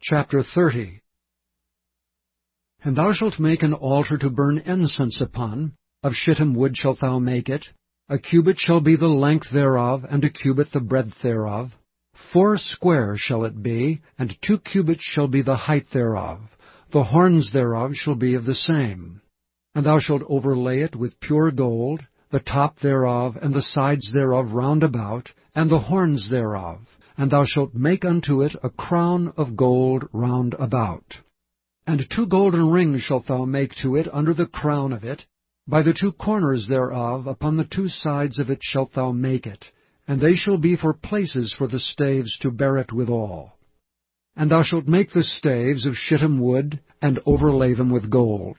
Chapter 30. And thou shalt make an altar to burn incense upon. Of shittim wood shalt thou make it. A cubit shall be the length thereof, and a cubit the breadth thereof. 4 square shall it be, and 2 cubits shall be the height thereof. The horns thereof shall be of the same. And thou shalt overlay it with pure gold, the top thereof, and the sides thereof round about, and the horns thereof. And thou shalt make unto it a crown of gold round about. And 2 golden rings shalt thou make to it under the crown of it. By the 2 corners thereof, upon the 2 sides of it shalt thou make it. And they shall be for places for the staves to bear it withal. And thou shalt make the staves of shittim wood, and overlay them with gold.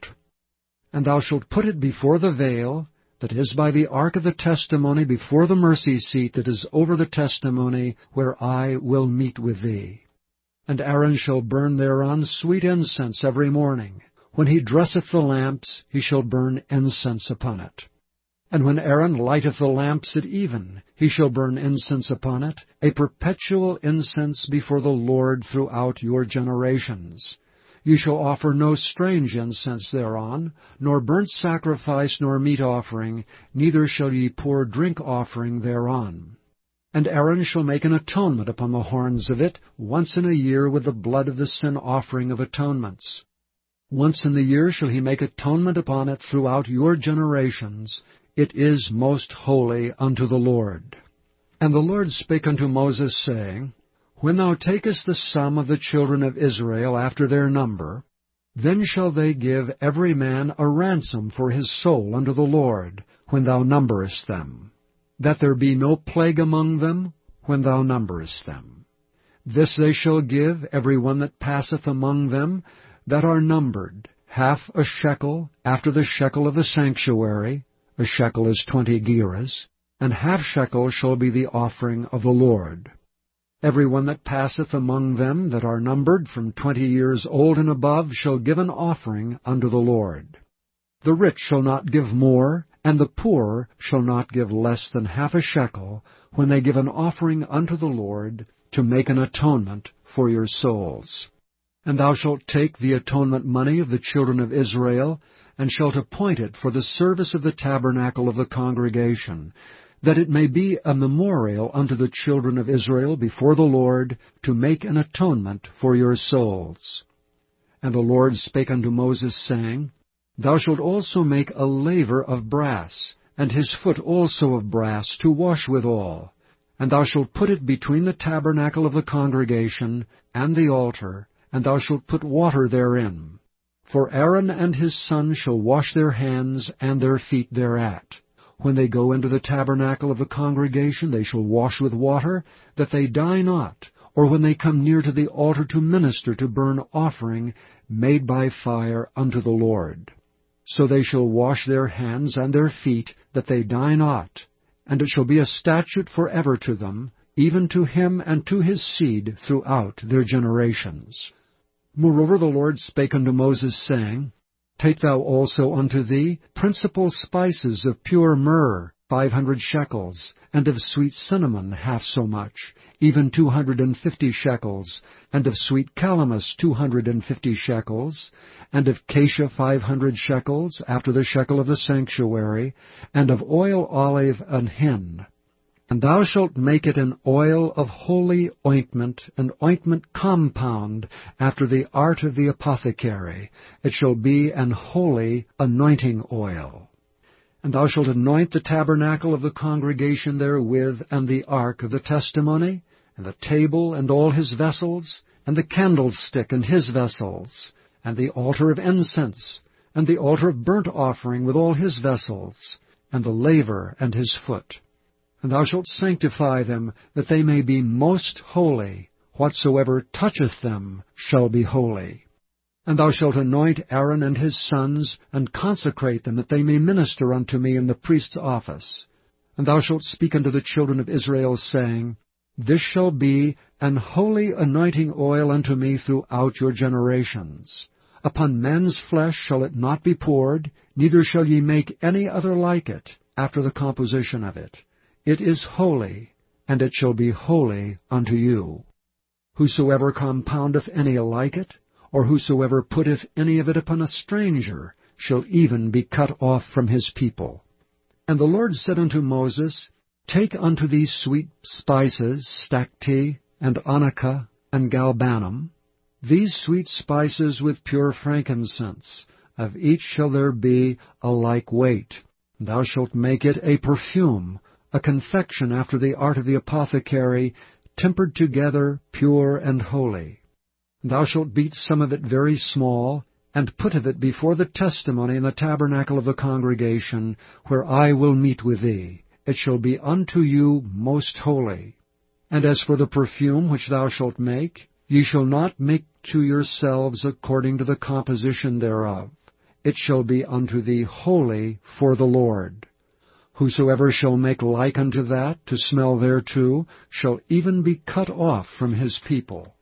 And thou shalt put it before the veil, that is by the ark of the testimony, before the mercy seat that is over the testimony, where I will meet with thee. And Aaron shall burn thereon sweet incense every morning. When he dresseth the lamps, he shall burn incense upon it. And when Aaron lighteth the lamps at even, he shall burn incense upon it, a perpetual incense before the Lord throughout your generations. Ye shall offer no strange incense thereon, nor burnt sacrifice, nor meat offering, neither shall ye pour drink offering thereon. And Aaron shall make an atonement upon the horns of it once in a year with the blood of the sin offering of atonements. Once in the year shall he make atonement upon it throughout your generations. It is most holy unto the Lord. And the Lord spake unto Moses, saying, When thou takest the sum of the children of Israel after their number, then shall they give every man a ransom for his soul unto the Lord, when thou numberest them, that there be no plague among them when thou numberest them. This they shall give every one that passeth among them that are numbered, 1/2 shekel after the shekel of the sanctuary. A shekel is 20 gerahs, and 1/2 shekel shall be the offering of the Lord. Every one that passeth among them that are numbered from 20 years old and above shall give an offering unto the Lord. The rich shall not give more, and the poor shall not give less than 1/2 shekel, when they give an offering unto the Lord, to make an atonement for your souls. And thou shalt take the atonement money of the children of Israel, and shalt appoint it for the service of the tabernacle of the congregation, that it may be a memorial unto the children of Israel before the Lord, to make an atonement for your souls. And the Lord spake unto Moses, saying, Thou shalt also make a laver of brass, and his foot also of brass, to wash withal. And thou shalt put it between the tabernacle of the congregation and the altar, and thou shalt put water therein. For Aaron and his sons shall wash their hands and their feet thereat. When they go into the tabernacle of the congregation, they shall wash with water, that they die not, or when they come near to the altar to minister to burn offering made by fire unto the Lord. So they shall wash their hands and their feet, that they die not. And it shall be a statute forever to them, even to him and to his seed throughout their generations. Moreover the Lord spake unto Moses, saying, Take thou also unto thee principal spices of pure myrrh, 500 shekels, and of sweet cinnamon 1/2 so much, even 250 shekels, and of sweet calamus 250 shekels, and of cassia 500 shekels, after the shekel of the sanctuary, and of oil olive an hin. And thou shalt make it an oil of holy ointment, an ointment compound, after the art of the apothecary. It shall be an holy anointing oil. And thou shalt anoint the tabernacle of the congregation therewith, and the ark of the testimony, and the table and all his vessels, and the candlestick and his vessels, and the altar of incense, and the altar of burnt offering with all his vessels, and the laver and his foot. And thou shalt sanctify them, that they may be most holy. Whatsoever toucheth them shall be holy. And thou shalt anoint Aaron and his sons, and consecrate them, that they may minister unto me in the priest's office. And thou shalt speak unto the children of Israel, saying, This shall be an holy anointing oil unto me throughout your generations. Upon men's flesh shall it not be poured, neither shall ye make any other like it, after the composition of it. It is holy, and it shall be holy unto you. Whosoever compoundeth any like it, or whosoever putteth any of it upon a stranger, shall even be cut off from his people. And the Lord said unto Moses, Take unto thee sweet spices, stacte, and onycha, and galbanum, these sweet spices with pure frankincense. Of each shall there be a like weight. Thou shalt make it a perfume, a confection after the art of the apothecary, tempered together, pure and holy. Thou shalt beat some of it very small, and put of it before the testimony in the tabernacle of the congregation, where I will meet with thee. It shall be unto you most holy. And as for the perfume which thou shalt make, ye shall not make to yourselves according to the composition thereof. It shall be unto thee holy for the Lord. Whosoever shall make like unto that, to smell thereto, shall even be cut off from his people.